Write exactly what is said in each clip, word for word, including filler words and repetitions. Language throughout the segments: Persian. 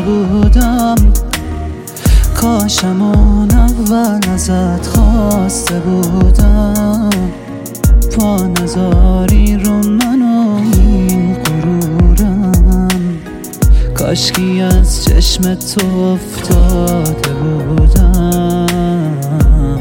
بودم، کاشم اون اول ازت خواسته بودم. پا نذاری رو من و این غرورم، کاشکی از چشم تو افتاده بودم.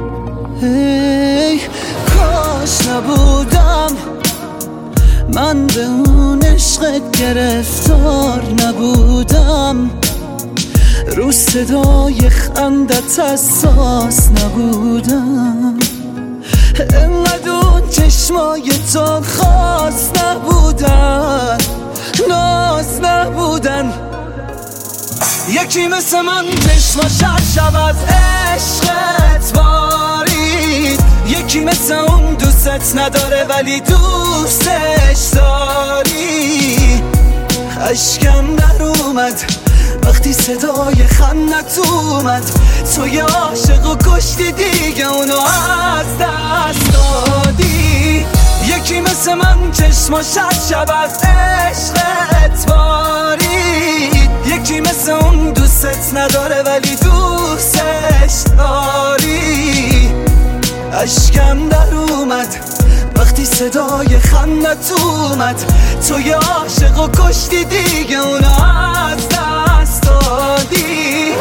ای کاش نبودم من به اون عشقت گرفتار نبودم، رو صدای خندت حساس نبودم، انقدر اون چشمای تو خاص نبودن، ناز نبودن. یکی مثل من چشماش هر شب از عشقت بارید، یکی مثل اون دوستت نداره ولی دوستش داری. اشکم در اومد وقتی صدای خندت اومد، تو یه عاشق و کشتی دیگه اونو از دست دادی. یکی مثل من چشماش هر شب از عشقت بارید، یکی مثل اون دوستت نداره ولی دوستش داری. اشکم در اومد وقتی صدای خندت اومد، تو یه عاشق و کشتی دیگه اونو از دست دادی.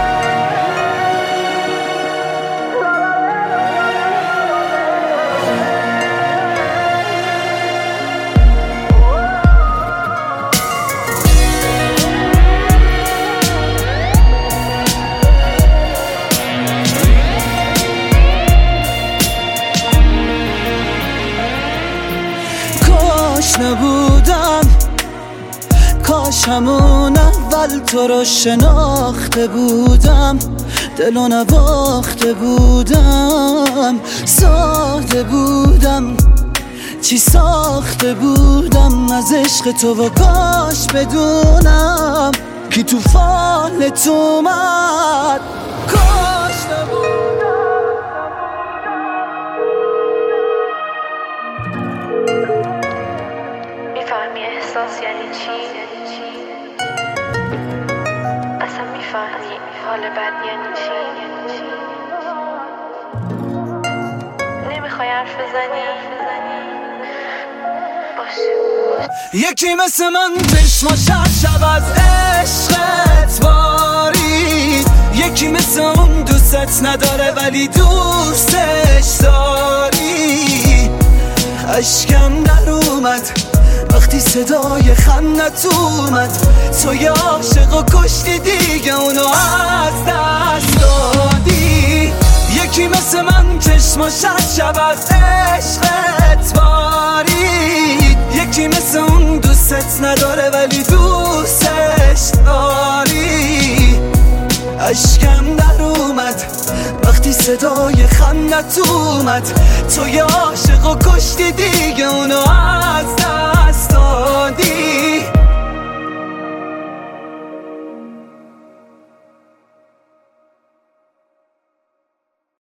کاش نبودم، کاش همون اول تو رو شناخته بودم، دلو نواخته بودم، ساده بودم، چی ساخته بودم از عشق تو و کاش بدونم کی تو فالت اومد. کاش نبودم. میفهمی احساس یعنی چی؟ اصلا میفهمی حال بد یعنی چی؟ نمیخوای حرف بزنی؟ باشه. یکی مثل من چشماش هر شب از عشقت بارید، یکی مثل اون دوستت نداره ولی دوستش داری. اشکم در اومد وقتی صدای خندت اومد، تو یه عاشق و کشتی دیگه اونو از دست دادی. یکی مثل من چشماش هر شب از عشقت بارید، یکی مثل اون دوستت نداره ولی دوستش داری. اشکم در اومد وقتی صدای خندت اومد، تو یه عاشق و کشتی دیگه اونو از دست دادی.